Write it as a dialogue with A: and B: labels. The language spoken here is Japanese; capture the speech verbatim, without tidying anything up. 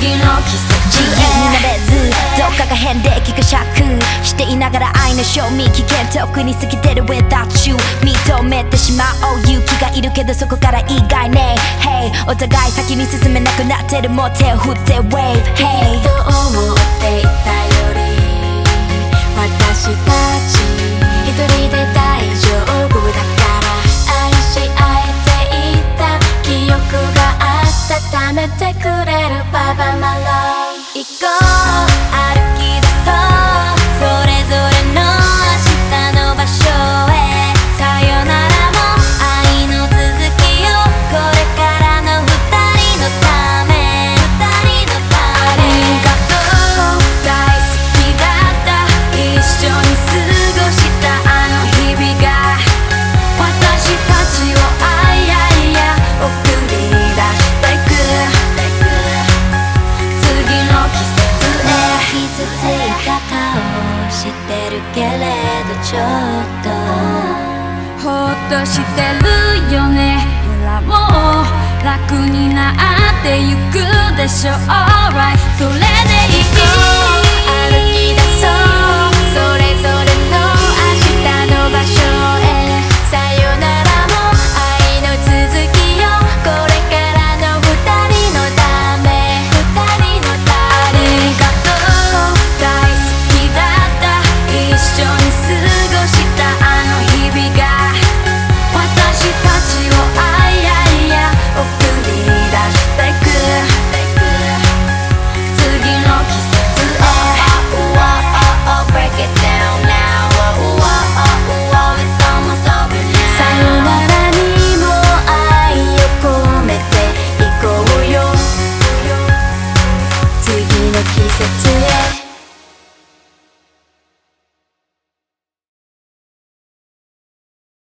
A: 自由になれずどっかが変で気がシャックしていながら愛の賞味期限遠くに過ぎてる without you 認めてしまおう勇気がいるけどそこから以外ね Hey お互い先に進めなくなってるもう手を振って Wave Hey
B: と思っていたより私たち一人で大丈夫だから愛し合えていた記憶が温めてくれるババマロ行こう歩き出そうそれぞれの明日の場所へさよならも愛の続きをこれからの二人のため二人のためありがとう大好きだった一緒に過ごしたあの日々が私たちをあいやいや送り出していく次の季節へ傷ついた顔してるけれどちょっとほっとしてるよねほらもう楽になってゆくでしょ Alright それ